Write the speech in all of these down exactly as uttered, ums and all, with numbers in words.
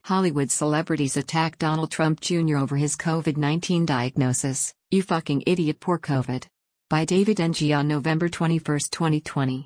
Hollywood celebrities attack Donald Trump Junior over his COVID nineteen diagnosis. You fucking idiot, poor COVID. By David N G on November twenty-first, twenty twenty.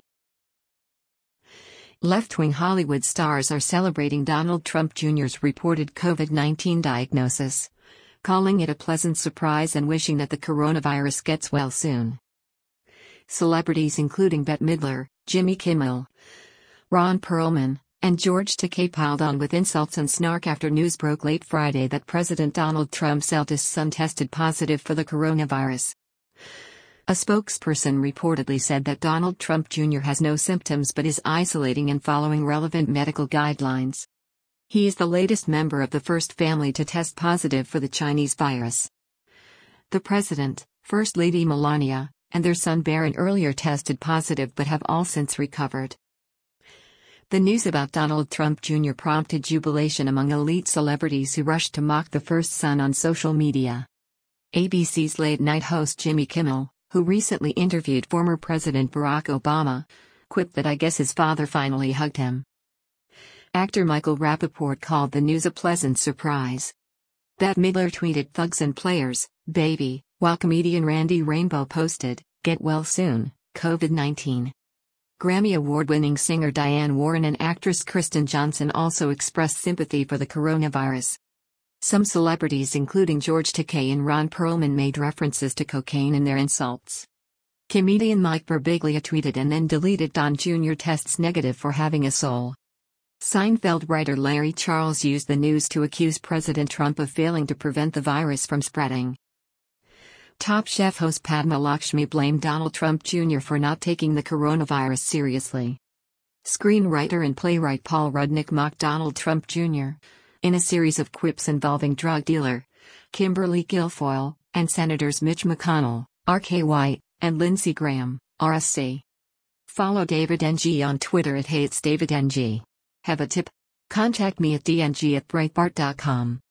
Left-wing Hollywood stars are celebrating Donald Trump Junior's reported COVID nineteen diagnosis, calling it a pleasant surprise and wishing that the coronavirus gets well soon. Celebrities including Bette Midler, Jimmy Kimmel, Ron Perlman, and George Takei piled on with insults and snark after news broke late Friday that President Donald Trump's eldest son tested positive for the coronavirus. A spokesperson reportedly said that Donald Trump Junior has no symptoms but is isolating and following relevant medical guidelines. He is the latest member of the first family to test positive for the Chinese virus. The president, First Lady Melania, and their son Barron earlier tested positive but have all since recovered. The news about Donald Trump Junior prompted jubilation among elite celebrities who rushed to mock the first son on social media. A B C's late-night host Jimmy Kimmel, who recently interviewed former President Barack Obama, quipped that I guess his father finally hugged him. Actor Michael Rappaport called the news a pleasant surprise. Bette Midler tweeted thugs and players, baby, while comedian Randy Rainbow posted, get well soon, COVID nineteen. Grammy Award-winning singer Diane Warren and actress Kristen Johnson also expressed sympathy for the coronavirus. Some celebrities including George Takei and Ron Perlman made references to cocaine in their insults. Comedian Mike Birbiglia tweeted and then deleted Don Junior tests negative for having a soul. Seinfeld writer Larry Charles used the news to accuse President Trump of failing to prevent the virus from spreading. Top Chef host Padma Lakshmi blamed Donald Trump Junior for not taking the coronavirus seriously. Screenwriter and playwright Paul Rudnick mocked Donald Trump Junior in a series of quips involving drug dealer Kimberly Guilfoyle and Senators Mitch McConnell, R K White, and Lindsey Graham, R S C. Follow David N G on Twitter at HeyIt'sDavidNG. Have a tip? Contact me at d n g at breitbart dot com.